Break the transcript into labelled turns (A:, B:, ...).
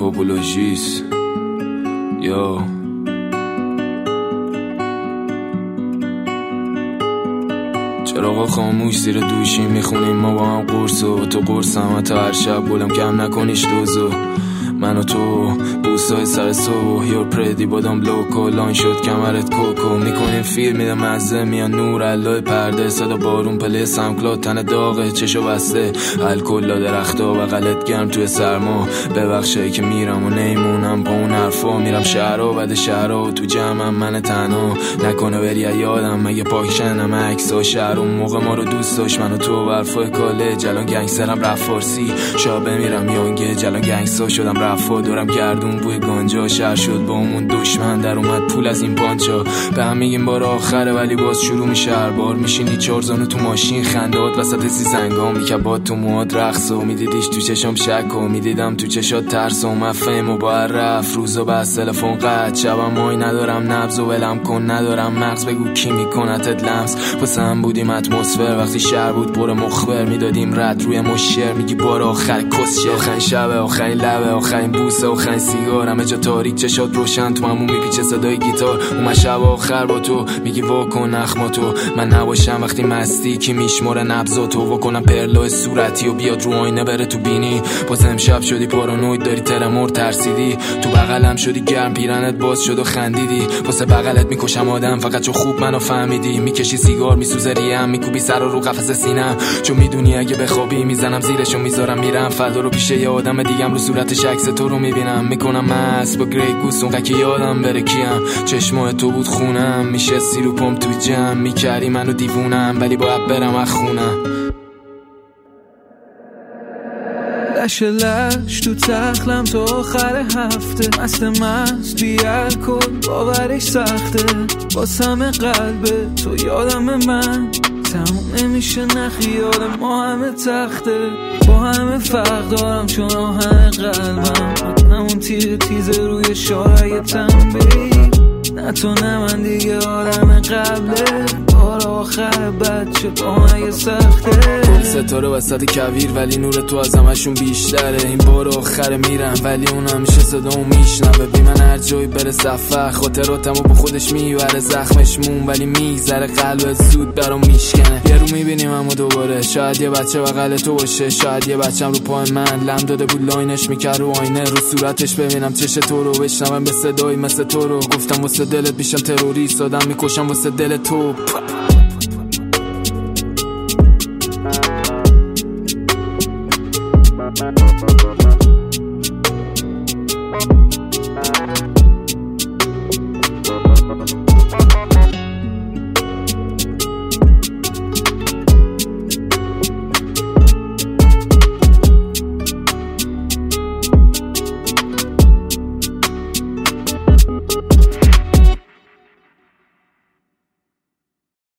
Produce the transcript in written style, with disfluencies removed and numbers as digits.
A: پاپولوژیس یا چراغا خاموش زیر دوشی میخونیم ما با هم قرص و تو قرصم حتی هر شب گلم کم نکنیش دوزو من و تو بوسای سر صبح یور پردی بادم لوکو لان شد کمرت کوکو میکنیم فیلم میده مزه میان نور علای پرده صدا بارون پله سمکلات تن داغه چشو بسته الکل لا درختا و غلط گرم توی سرما ببخشایی که میرم و نیمونم با اون حرفا میرم شهرها بعد شهرها و تو جمعم من تنها نکنه بری یادم مگه پاکشنم عکسا شهر اون موقع ما رو دوست داشت من و تو برفای کاله جلان گنگسترم رفت فارسی شاب بمیرم یانگه جلان گنگستا شدم رفا دورم گردون بوی گانجا شهر شد با همون دشمن در اومد پول از این پانچا به هم میگیم بار آخره ولی باز شروع میشه هر بار میشینی چهار زانو تو ماشین خندات وسط سیزنگام میکبات تو موهات رقص و میدیدیش تو چشام شک و میدیدم تو چشات ترس و مفهم و با رفت روزا بس تلفن قطع شبم مای ندارم نبض و ولم کن ندارم مغز بگو کی میکنتت لمس واسه هم بودیم اتمسفر وقتی شهر بود پر مخبر میدادیم رد روی مشر میگی بار آخر کسشه آخرین شب آخرین لبه آخرین بوسه آخرین سیگار همه جا تاریک چشات روشن تو همون میپیچه صدای گیتار اون شب آخر با تو میگی واکن نخماتو من نباشم وقتی مستی کی میشماره نبضاتو واکنم پرلای صورتی و بیاد رو آینه بره تو بینی باز امشب شدی پارانوید داری ترمور ترسیدی تو بغلم شدی گرم پیرنت باز شد و خندیدی واسه بغلت میکشم آدم فقط چون خوب منو فهمیدی میکشی سیگار میسوزه ریم میکوبی سر رو قفس سینم چون میدونی اگه بخوابی میزنم زیرشو میذارم میرم فردا رو پیش یه آدم دیگم رو صورتش عکس تو رو میبینم میکنم مست با گری گوس اون که یادم بره کیم چشمای تو بود خونم میشه سی رو پم تو جمع میکردی منو دیوونم ولی باید برم از خونم
B: لش لش تو تخلم تا آخر هفته مست بی الکل باورش سخته واسم قلب تو یادم من تموم نمیشه نخیال ما همه تخته با همه فرق دارم چون آهن قلبم همون تیر تیز روی شارع تنبیل نه تو نه من دیگه آدم قبله بار آخر بچه با من یه سخته
A: ستاره وسط کویر ولی نور تو از همشون بیشتره این بار آخر میرم ولی اون همیشه صدامو میشنوه بی من هر جایی بره سفر خاطراتمو با خودش میبره زخمش مون ولی میگذره قلب زود برام میشکنه یه رو میبینیم همو دوباره شاید یه بچه بغل تو باشه شاید یه بچم رو پای من لم داده بود لاینش میکرد رو آینه رو صورتش ببینم چش تو رو بشنوم به صدایی مثل تو رو گفتم واسه دلت میشم تروریست آدم میکشم واسه دل تو
C: Bye.